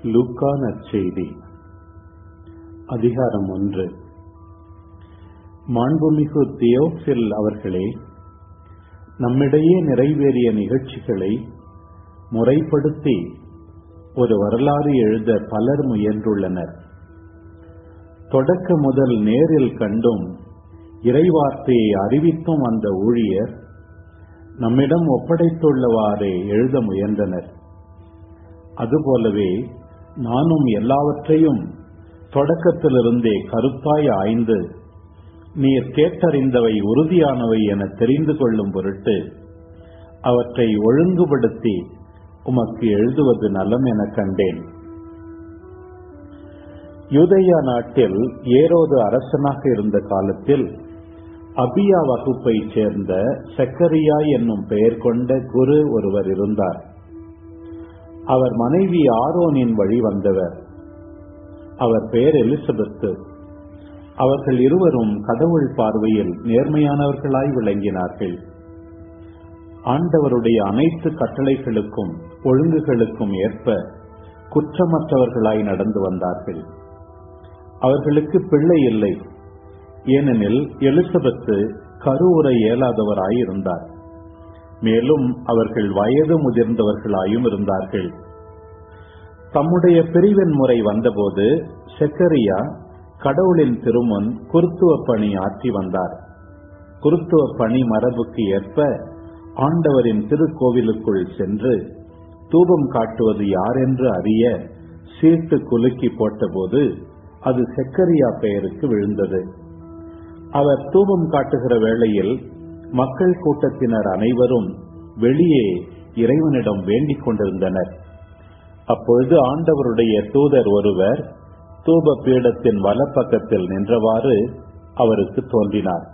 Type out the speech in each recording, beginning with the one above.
லூக்கா நற்செய்தி அதிகாரம் 1. மாண்புமிகு தியோஃபில் அவர்களே, நம்மிடையே நிறைவேறிய நிகழ்ச்சிகளை முறைப்படுத்தி ஒரு வரலாறு எழுத பலர் முயன்றுள்ளனர். தொடக்க முதல் நேரில் கண்டும் இறைவார்த்தையை அறிவித்தும் அந்த ஊழியர் நம்மிடம் ஒப்படைத்துள்ளவாறே எழுத முயன்றனர். அதுபோலவே நானும் எல்லாவற்றையும் தொடக்கத்திலிருந்தே கருத்தாய் ஆய்ந்து நீர் கேட்டறிந்தவை உறுதியானவை என தெரிந்து கொள்ளும் பொருட்டு அவற்றை ஒழுங்குபடுத்தி உமக்கு எழுதுவது நலம் என கண்டேன். யூதேயா நாட்டில் ஏரோது அரசனாக இருந்த காலத்தில் அபியா வகுப்பை சேர்ந்த செக்கரியா என்னும் பெயர் கொண்ட குரு ஒருவர் இருந்தார். அவர் மனைவி ஆரோனின் வழி வந்தவர். அவர் பெயர் எலிசபெத்து. அவர்கள் இருவரும் கடவுள் பார்வையில் நேர்மையானவர்களாய் விளங்கினார்கள். ஆண்டவருடைய அனைத்து கட்டளைகளுக்கும் ஒழுங்குகளுக்கும் ஏற்ப குற்றமற்றவர்களாய் நடந்து வந்தார்கள். அவர்களுக்கு பிள்ளை இல்லை, ஏனெனில் எலிசபெத்து கருவுற இயலாதவராயிருந்தார். மேலும் அவர்கள் வயது முதிர்ந்தவர்களாயும் இருந்தார்கள். தம்முடைய பிரிவின் முறை வந்தபோது செக்கரியா கடவுளின் திருமுன் குருத்துவ பணி ஆற்றி வந்தார். குருத்துவ பணி மரபுக்கு ஏற்ப ஆண்டவரின் திருக்கோவிலுக்குள் சென்று தூபம் காட்டுவது யாரென்று அறிய சீர்த்து குலுக்கி போட்டபோது அது செக்கரியா பெயருக்கு விழுந்தது. அவர் தூபம் காட்டுகிற வேளையில் மக்கள் கூட்டத்தினர் அனைவரும் வெளியே இறைவனிடம் வேண்டிக் கொண்டிருந்தனர். அப்பொழுது ஆண்டவருடைய தூதர் ஒருவர் தூப பீடத்தின் வலப்பக்கத்தில் நின்றவாறு அவருக்கு தோன்றினார்.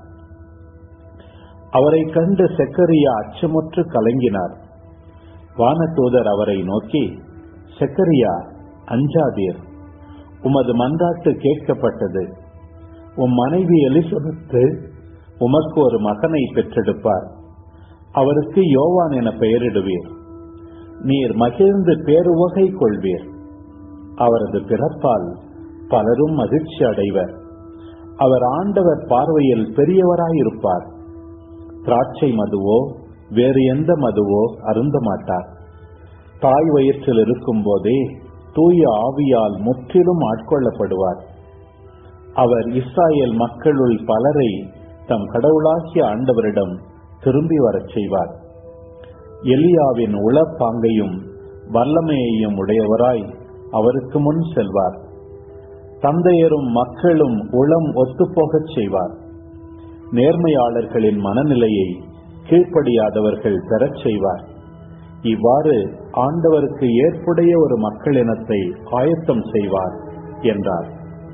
அவரை கண்டு செக்கரியா அச்சமுற்று கலங்கினார். வானதூதர் அவரை நோக்கி, செக்கரியா, அஞ்சாதீர், உமது மன்றாட்டு கேட்கப்பட்டது. உம் மனைவி எலிசபெத்து உமக்கு ஒரு மகனை பெற்றெடுப்பார். அவருக்கு யோவான் என பெயரிடுவீர். நீர் மகிழ்ந்து பேருவகை கொள்வீர். அவரது பிறப்பால் பலரும் மகிழ்ச்சி அடைவர். அவர் ஆண்டவர் பார்வையில் பெரியவராயிருப்பார். திராட்சை மதுவோ வேறு எந்த மதுவோ அருந்த மாட்டார். தாய் வயிற்றில் இருக்கும் போதே தூய ஆவியால் முற்றிலும் ஆட்கொள்ளப்படுவார். அவர் இஸ்ராயேல் மக்களுள் பலரை தம் கடவுளாகிய ஆண்டவரிடம் திரும்பி வரச் செய்வார். எலியாவின் உளப்பாங்கையும் வல்லமையையும் உடையவராய் அவருக்கு முன் செல்வார். தந்தையரும் மக்களும் உளம் ஒத்துப்போகச் செய்வார். நேர்மையாளர்களின் மனநிலையை கீழ்ப்படியாதவர்கள் பெறச் செய்வார். இவ்வாறு ஆண்டவருக்கு ஏற்புடைய ஒரு மக்களினத்தை ஆயத்தம் செய்வார் என்றார்.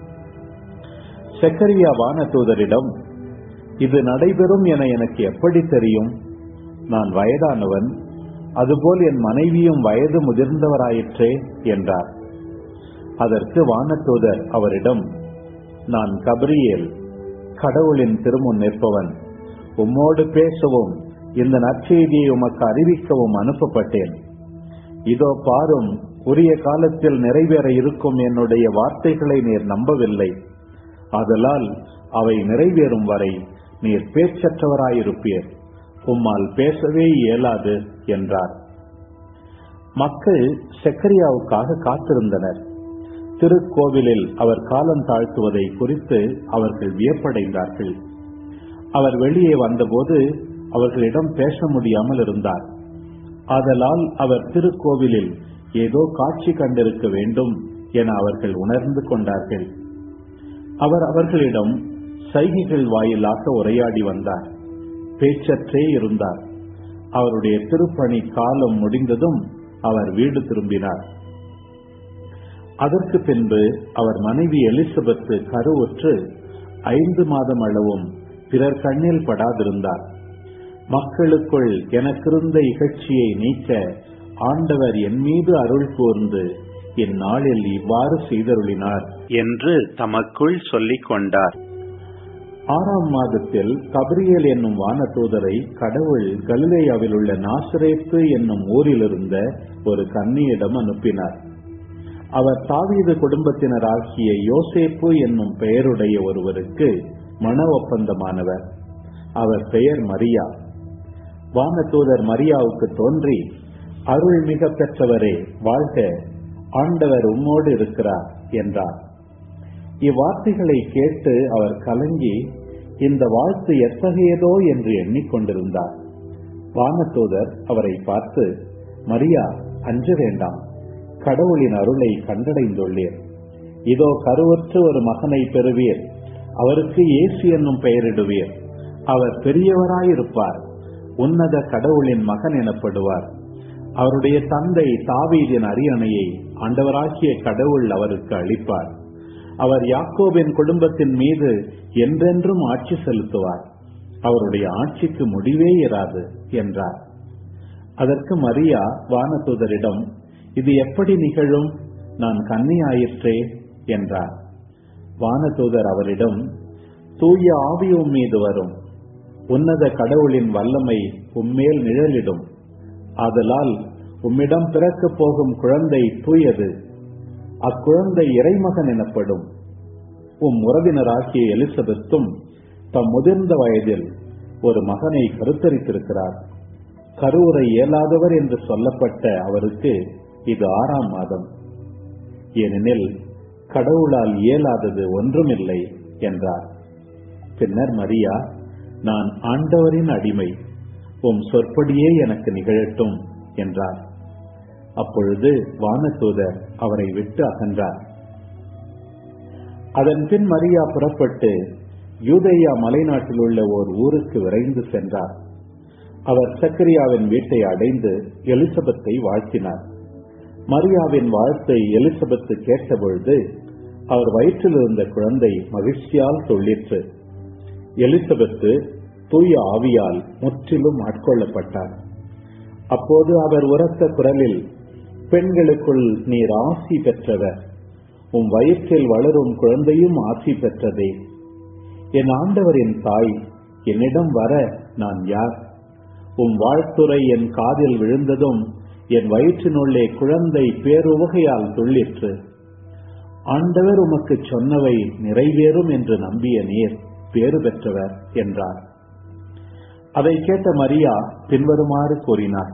செக்கரியா வானதூதரிடம், இது நடைபெறும் என எனக்கு எப்படி தெரியும்? நான் வயதானவன், அதுபோல் என் மனைவியும் வயது முதிர்ந்தவராயிற்றே என்றார். அதற்கு வானதூதர் அவரிடம், நான் கபிரியேல், கடவுளின் திருமுன் நிற்பவன். உம்மோடு பேசவும் இந்த நற்செய்தியை உமக்கு அறிவிக்கவும் அனுப்பப்பட்டேன். இதோ பாரும், உரிய காலத்தில் நிறைவேற இருக்கும் என்னுடைய வார்த்தைகளை நீர் நம்பவில்லை. ஆதலால் அவை நிறைவேறும் வரை நீர் பேச்சற்றவராயிருப்பீர். உம்மால் பேசவே இயலாது என்றார். மக்கள் செக்கரியாவுக்காக காத்திருந்தனர். திருக்கோவிலில் அவர் காலம் தாழ்த்துவதை குறித்து அவர்கள் வியப்படைந்தார்கள். அவர் வெளியே வந்தபோது அவர்களிடம் பேச முடியாமல் இருந்தார். ஆதலால் அவர் திருக்கோவிலில் ஏதோ காட்சி கண்டிருக்க வேண்டும் என அவர்கள் உணர்ந்து கொண்டார்கள். அவர் அவர்களிடம் சைகைகள் வாயிலாக உரையாடி வந்தார். பேச்சற்றே இருந்தார். அவருடைய திருப்பணி காலம் முடிந்ததும் அவர் வீடு திரும்பினார். அதற்கு பின்பு அவர் மனைவி எலிசபெத்து கருவுற்று 5 மாதம் அளவும் பிறர் கண்ணில் படாதிருந்தார். மக்களுக்குள் எனக்கிருந்த இகழ்ச்சியை நீக்க ஆண்டவர் என் மீது அருள் கூர்ந்து இந்நாளில் இவ்வாறு செய்தருளினார் என்று தமக்குள் சொல்லிக் கொண்டார். 6ஆம் மாதத்தில் கபிரியேல் என்னும் வானதூதரை கடவுள் கலிலேயாவில் உள்ள நாசரேத்து என்னும் ஊரிலிருந்த ஒரு கன்னியிடம் அனுப்பினார். அவர் தாவீது குடும்பத்தினராகிய யோசேப்பு என்னும் பெயருடைய ஒருவருக்கு மன ஒப்பந்தமானவர். அவர் பெயர் மரியா. வானதூதர் மரியாவுக்கு தோன்றி, அருள் மிக பெற்றவரே வாழ்க, ஆண்டவர் உம்மோடு இருக்கிறார் என்றார். இவ்வார்த்தைகளை கேட்டு அவர் கலங்கி இந்த வாழ்த்து எத்தகையதோ என்று எண்ணிக்கொண்டிருந்தார். வானதூதர் அவரை பார்த்து, மரியா, அஞ்ச வேண்டாம், கடவுளின் அருளை கண்டடைந்துள்ளீர். இதோ கருவுற்று ஒரு மகனை பெறுவீர், அவருக்கு இயேசு என்னும் பெயரிடுவீர். அவர் பெரியவராயிருப்பார், உன்னத கடவுளின் மகன் எனப்படுவார். அவருடைய தந்தை தாவீதின் அரியணையை ஆண்டவராகிய கடவுள் அவருக்கு அளிப்பார். அவர் யாக்கோபின் குடும்பத்தின் மீது என்றென்றும் ஆட்சி செலுத்துவார். அவருடைய ஆட்சிக்கு முடிவே இராது என்றார். அதற்கு மரியா வானதூதரிடம், இது எப்படி நிகழும்? நான் கன்னியாயிற்றே என்றார். வானதூதர் அவரிடம், தூய ஆவி உம்மீது வரும், உன்னத கடவுளின் வல்லமை உம்மேல் நிழலிடும். ஆதலால் உம்மிடம் பிறக்கப் போகும் குழந்தை தூயது. அக்குழந்தை இறைமகன் எனப்படும். உம் உறவினராகிய எலிசபெத்தும் தம் முதிர்ந்த வயதில் ஒரு மகனை கருத்தரித்திருக்கிறார். கருவுரை இயலாதவர் என்று சொல்லப்பட்ட அவருக்கு இது 6ஆம் மாதம். ஏனெனில் கடவுளால் இயலாதது ஒன்றுமில்லை என்றார். பின்னர் மரியா, நான் ஆண்டவரின் அடிமை, உம் சொற்படியே எனக்கு நிகழட்டும் என்றார். அப்பொழுது வானதூதர் அவரை விட்டு அகன்றார். அதன் பின் மரியா புறப்பட்டு யூதேயா மலைநாட்டில் உள்ள ஓர் ஊருக்கு விரைந்து சென்றார். அவர் சக்கரியாவின் வீட்டை அடைந்து எலிசபெத்தை வாழ்த்தினார். மரியாவின் வாழ்த்தை எலிசபெத்து கேட்டபொழுது அவர் வயிற்றில் இருந்த குழந்தை மகிழ்ச்சியால் துள்ளிற்று. எலிசபெத்து தூய ஆவியால் முற்றிலும் ஆட்கொள்ளப்பட்டார். அப்போது அவர் உரத்த குரலில், பெண்களுக்குள் நீர் ஆசி பெற்றவர், உம் வயிற்றில் வளரும் குழந்தையும் ஆசி பெற்றதே. என் ஆண்டவரின் தாய், என்னிடம் வர நான் யார்? உம் வாழ்த்துரை என் காதில் விழுந்ததும் என் வயிற்றினுள்ளே குழந்தை பேருவகையால் துள்ளிற்று. ஆண்டவர் உமக்கு சொன்னவை நிறைவேறும் என்று நம்பிய நீர் பேறு பெற்றவர் என்றார். அதை கேட்ட மரியா பின்வருமாறு கூறினார்: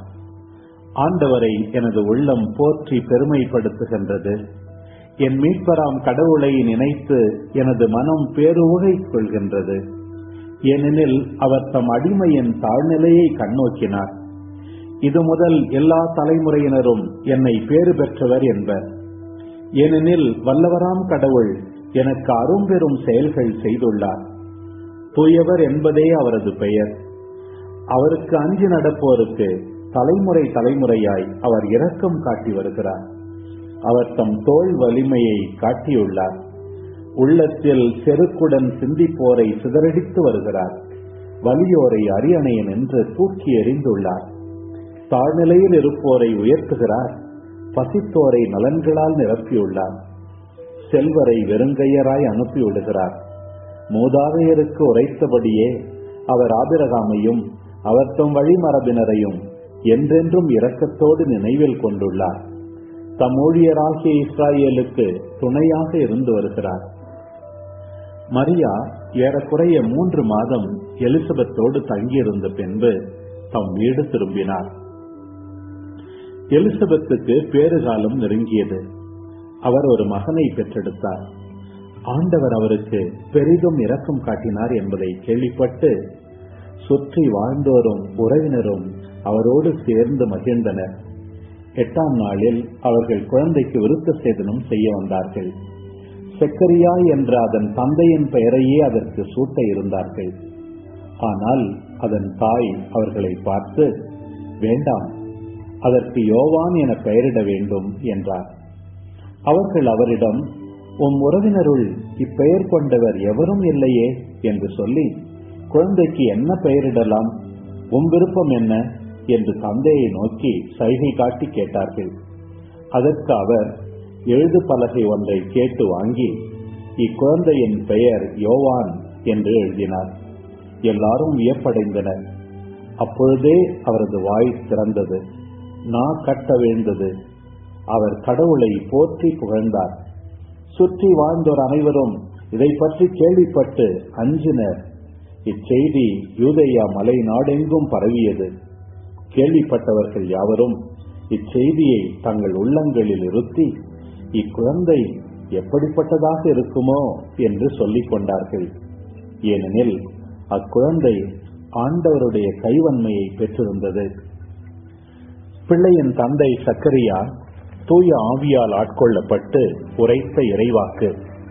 ஆண்டவரை எனது உள்ளம் போற்றி பெருமைப்படுத்துகின்றது. என் மீட்பராம் கடவுளை நினைத்து எனது மனம் பேருவகை கொள்கின்றது. ஏனெனில் அவர் தம் அடிமையின் தாழ்நிலையை கண்ணோக்கினார். இது முதல் எல்லா தலைமுறையினரும் என்னை பேறு பெற்றவர் என்பர். ஏனெனில் வல்லவராம் கடவுள் எனக்கு அரும்பெரும் செயல்கள் செய்துள்ளார். தூயவர் என்பதே அவரது பெயர். அவருக்கு அஞ்சி நடப்போருக்கு தலைமுறை தலைமுறையாய் அவர் இரக்கம் காட்டி வருகிறார். அவர் தம் தோள் வலிமையை காட்டியுள்ளார். உள்ளத்தில் செருக்குடன் சிந்திப்போரை சிதறடித்து வருகிறார். வலியோரை அரியணைய நின்று தூக்கி எறிந்துள்ளார். தாழ்நிலையில் இருப்போரை உயர்த்துகிறார். பசித்தோரை நலன்களால் நிரப்பியுள்ளார். செல்வரை வெறுங்கையராய் அனுப்பிவிடுகிறார். மூதாதையருக்கு உரைத்தபடியே அவர் ஆபிரகாமையும் அவர் தம் வழிமரபினரையும் என்றென்றும் இரக்கத்தோடு நினைவில் கொண்டுள்ளார். தம் ஊழியராகிய இஸ்ராயேலுக்கு துணையாக இருந்து வருகிறார். மரியா ஏறக்குறைய 3 மாதம் எலிசபெத்தோடு தங்கியிருந்த பின்பு தம் வீடு திரும்பினார். எலிசபெத்துக்கு பேறுகாலம் நெருங்கியது. அவர் ஒரு மகனை பெற்றெடுத்தார். ஆண்டவர் அவருக்கு பெரிதும் இரக்கம் காட்டினார் என்பதை கேள்விப்பட்டு சுற்றி வாழ்ந்தோரும் உறவினரும் அவரோடு சேர்ந்து மகிழ்ந்தனர். 8ஆம் நாளில் அவர்கள் குழந்தைக்கு விருத்த சேதனம் செய்ய வந்தார்கள். செக்கரியா என்ற அதன் தந்தையின் பெயரையே அதற்கு சூட்ட இருந்தார்கள். ஆனால் அதன் தாய் அவர்களை பார்த்து, வேண்டாம், அதற்கு யோவான் என பெயரிட வேண்டும் என்றார். அவர்கள் அவரிடம், உம் உறவினருள் இப்பெயர் கொண்டவர் எவரும் இல்லையே என்று சொல்லி, குழந்தைக்கு என்ன பெயரிடலாம், உம் விருப்பம் என்ன என்று தந்தையை நோக்கி சைகை காட்டி கேட்டார்கள். அதற்கு அவர் எழுது பலகை ஒன்றை கேட்டு வாங்கி இக்குழந்தையின் பெயர் யோவான் என்று எழுதினார். எல்லாரும் வியப்படைந்தனர். அப்பொழுதே அவரது வாய் திறந்தது, நா கட்ட விழுந்தது. அவர் கடவுளை போற்றி புகழ்ந்தார். சுற்றி வாழ்ந்தோர் அனைவரும் இதை பற்றி கேள்விப்பட்டு அஞ்சினர். இச்செய்தி யூதேயா மலை நாடெங்கும் பரவியது. கேள்விப்பட்டவர்கள் யாவரும் இச்செய்தியை தங்கள் உள்ளங்களில் இருத்தி, இக்குழந்தை எப்படிப்பட்டதாக இருக்குமோ என்று சொல்லிக் கொண்டார்கள். ஏனெனில் அக்குழந்தை ஆண்டவருடைய கைவன்மையை பெற்றிருந்தது. பிள்ளையின் தந்தை சக்கரியா தூய ஆவியால் ஆட்கொள்ளப்பட்டு உரைத்த இறைவாக்கு.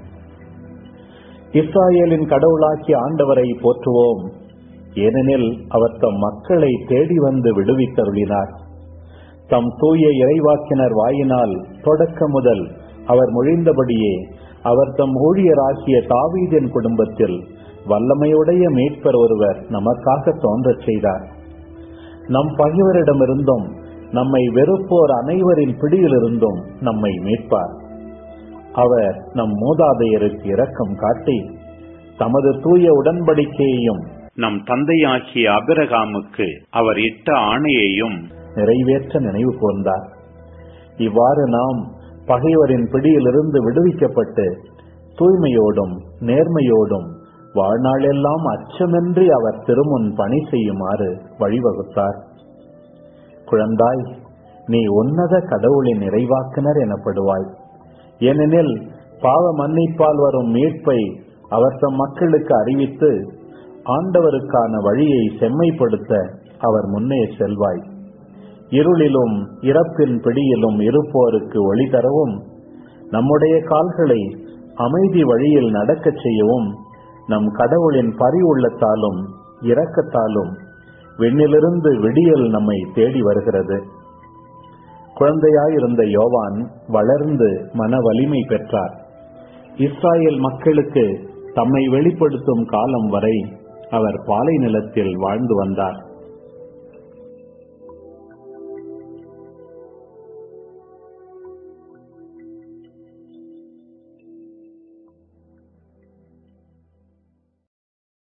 இஸ்ராயேலின் கடவுளாகிய ஆண்டவரை போற்றுவோம். ஏனெனில் அவர் தம் மக்களை தேடி வந்து விடுவித்தருளினார். தம் தூய இறைவாக்கினர் வாயினால் தொடக்க முதல் அவர் மொழிந்தபடியே அவர் தம் ஊழியராகிய தாவீதின் குடும்பத்தில் வல்லமையுடைய மீட்பர் ஒருவர் நமக்காக தோன்றச் செய்தார். நம் பகைவரிடமிருந்தும் நம்மை வெறுப்போர் அனைவரின் பிடியிலிருந்தும் நம்மை மீட்பார். அவர் நம் மூதாதையருக்கு இரக்கம் காட்டி தமது தூய உடன்படிக்கையையும் நம் தந்தையாகிய ஆபிரகாமுக்கு அவர் இட்ட ஆணையையும் நிறைவேற்ற நினைவு கூர்ந்தார். இவ்வாறு நாம் பகைவரின் பிடியிலிருந்து விடுவிக்கப்பட்டு தூய்மையோடும் நேர்மையோடும் வாழ்நாளெல்லாம் அச்சமின்றி அவர் திருமுன் பணி செய்யுமாறு வழிவகுத்தார். குழந்தாய், நீ உன்னத கடவுளின் இறைவாக்கினர் எனப்படுவாய். ஏனெனில் பாவ மன்னிப்பால் வரும் மீட்பை அவர் தம் மக்களுக்கு அறிவித்து ஆண்டவருக்கான வழியை செம்மைப்படுத்த அவர் முன்னே செல்வாய். இருளிலும் இறப்பின் பிடியிலும் இருப்போருக்கு ஒளி தரவும், நம்முடைய கால்களை அமைதி வழியில் நடக்கச் செய்யவும் நம் கடவுளின் பரிவுள்ளத்தாலும் இரக்கத்தாலும் விண்ணிலிருந்து விடியல் நம்மை தேடி வருகிறது. குழந்தையாயிருந்த யோவான் வளர்ந்து மன வலிமை பெற்றார். இஸ்ராயேல் மக்களுக்கு தம்மை வெளிப்படுத்தும் காலம் வரை அவர் பாலை நிலத்தில் வாழ்ந்து வந்தார்.